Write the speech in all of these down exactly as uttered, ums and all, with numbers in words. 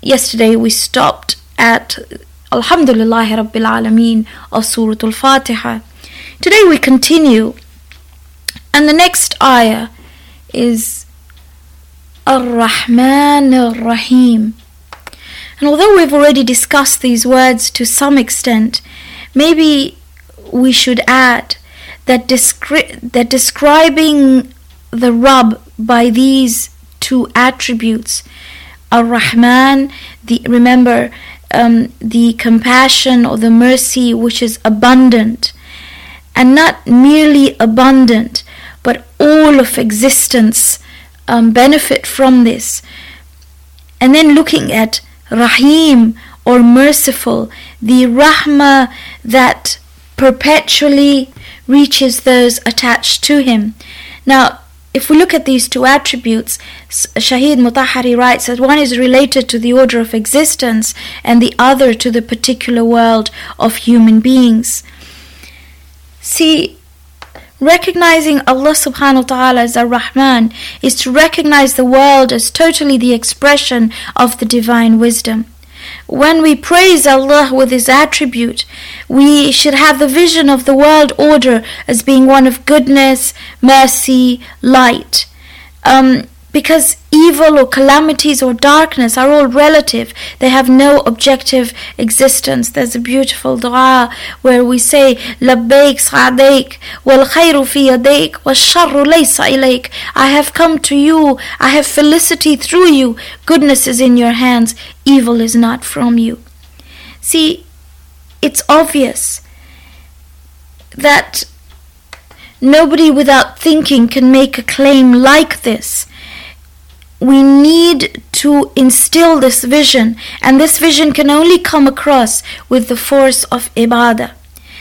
yesterday we stopped at Alhamdulillah Rabbil Alameen of Surah Al-Fatiha. Today we continue, and the next ayah is Ar-Rahman Ar-Rahim. And although we've already discussed these words to some extent, maybe we should add that, descri- that describing the Rabb by these two attributes, Ar-Rahman, the, remember, um, the compassion or the mercy which is abundant, and not merely abundant, but all of existence um, benefit from this. And then looking at Rahim, or merciful, the Rahmah that perpetually reaches those attached to him. Now, if we look at these two attributes, Shaheed Mutahari writes that one is related to the order of existence and the other to the particular world of human beings. See, recognizing Allah subhanahu wa ta'ala as Ar-Rahman is to recognize the world as totally the expression of the divine wisdom. When we praise Allah with His attribute, we should have the vision of the world order as being one of goodness, mercy, light. Um, because evil or calamities or darkness are all relative. They have no objective existence. There's a beautiful dua where we say, لَبَّيْكَ سَعَدَيْكَ وَالْخَيْرُ فِي يَدَيْكَ وَالشَّرُّ لَيْسَ إِلَيْكَ. I have come to you. I have felicity through you. Goodness is in your hands. Evil is not from you. See, it's obvious that nobody without thinking can make a claim like this. We need to instill this vision, and this vision can only come across with the force of ibadah.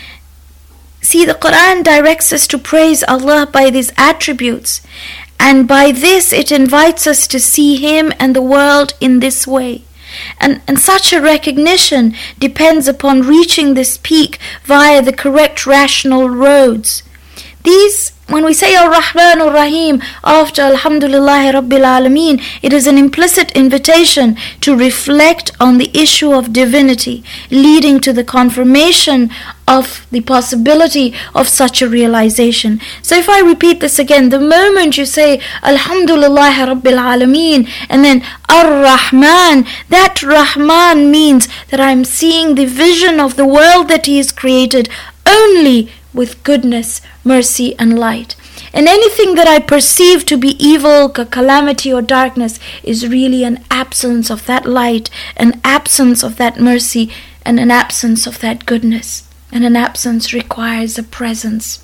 See, the Quran directs us to praise Allah by these attributes, and by this it invites us to see Him and the world in this way. And, and such a recognition depends upon reaching this peak via the correct rational roads. These, when we say Ar-Rahman Ar-Rahim after Alhamdulillah Rabbil Alameen, it is an implicit invitation to reflect on the issue of divinity, leading to the confirmation of the possibility of such a realization. So if I repeat this again, the moment you say Alhamdulillah Rabbil Alameen and then Ar-Rahman, that Rahman means that I'm seeing the vision of the world that He has created only with goodness, mercy and light. And anything that I perceive to be evil, calamity or darkness is really an absence of that light, an absence of that mercy, and an absence of that goodness. And an absence requires a presence.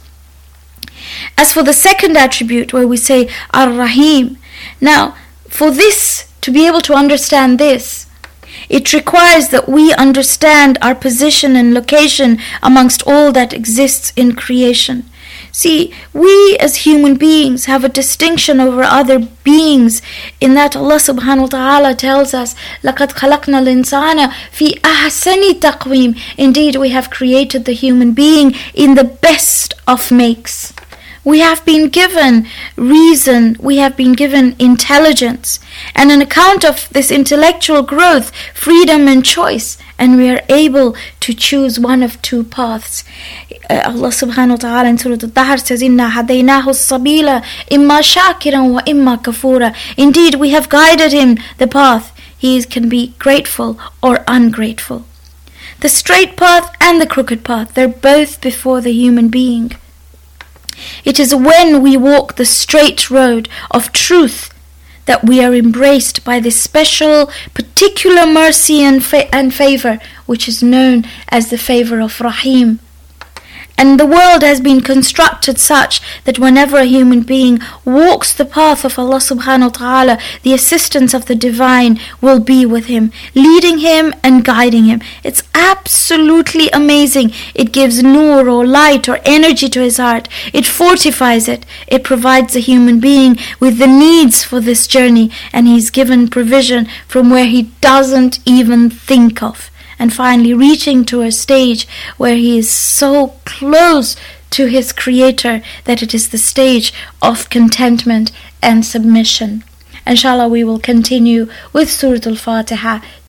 As for the second attribute where we say Ar-Rahim, now for this, to be able to understand this, it requires that we understand our position and location amongst all that exists in creation. See, we as human beings have a distinction over other beings in that Allah subhanahu wa ta'ala tells us, لَقَدْ خَلَقْنَا الْإِنسَانَ فِي أَحْسَنِ تَقْوِيمٍ. Indeed, we have created the human being in the best of makes. We have been given reason, we have been given intelligence, and an account of this intellectual growth, freedom and choice, and we are able to choose one of two paths. Uh, Allah subhanahu wa ta'ala in Surah Al-Dahr says, إِنَّا هَدَيْنَاهُ السَّبِيلَ إِمَّا شَاكِرًا وَإِمَّا كَفُورًا. Indeed, we have guided him the path. He can be grateful or ungrateful. The straight path and the crooked path, they're both before the human being. It is when we walk the straight road of truth that we are embraced by this special, particular mercy and, fa- and favor, which is known as the favor of Rahim. And the world has been constructed such that whenever a human being walks the path of Allah subhanahu wa ta'ala, the assistance of the divine will be with him, leading him and guiding him. It's absolutely amazing. It gives nur or light or energy to his heart. It fortifies it. It provides the human being with the needs for this journey, and he's given provision from where he doesn't even think of. And finally reaching to a stage where he is so close to his Creator that it is the stage of contentment and submission. Inshallah, we will continue with Surah Al-Fatiha